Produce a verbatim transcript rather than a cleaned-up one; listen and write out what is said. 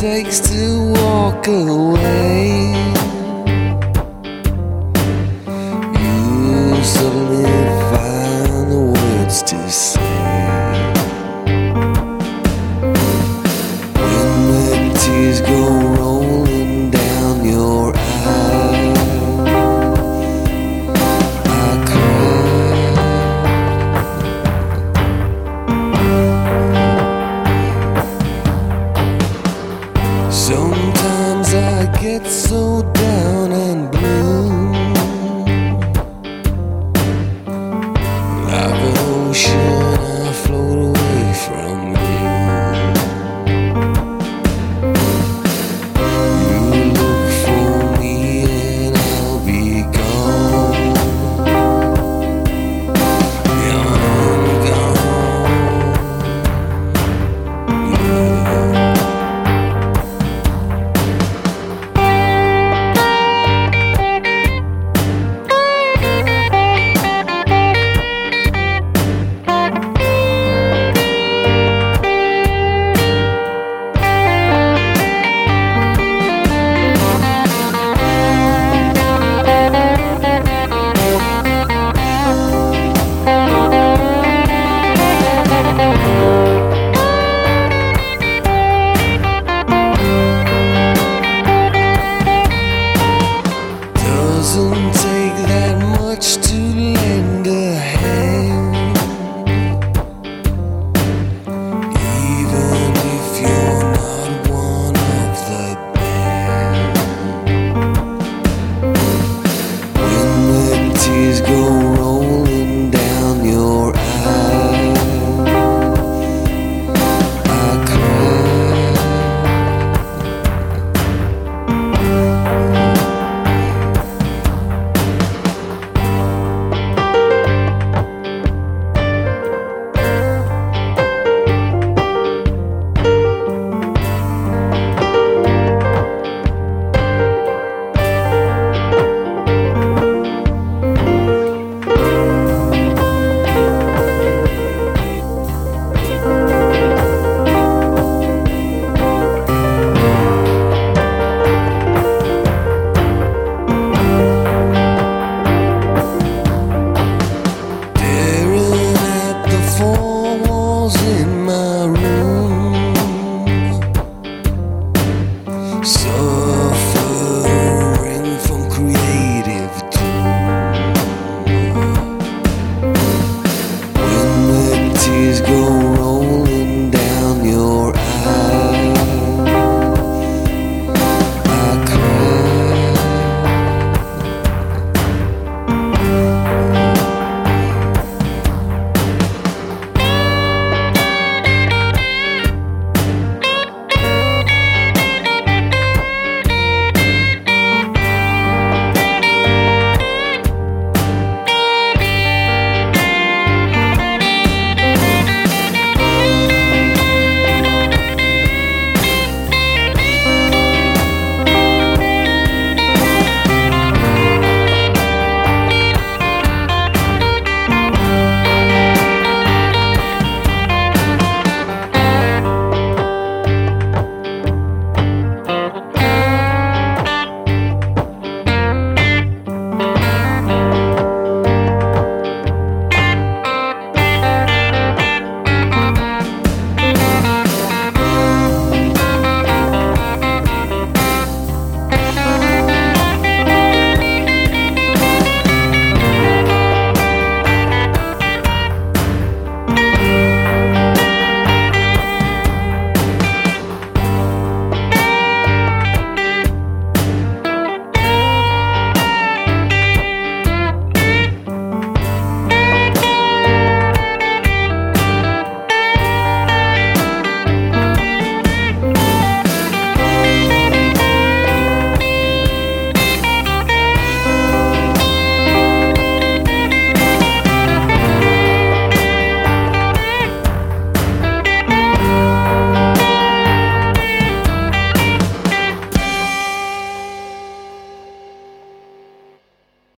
takes to walk away. You suddenly find the words to say. When the tears go rolling down your eyes, I cry. Sometimes I get so down and blue, like an ocean I float away from you. You look for me and I'll be gone. Yeah, I'm gone. Yeah. Doesn't take that much to lend a hand, even if you're not one of the band. When the tears go rolling down your eyes, I cry. Four walls in my room,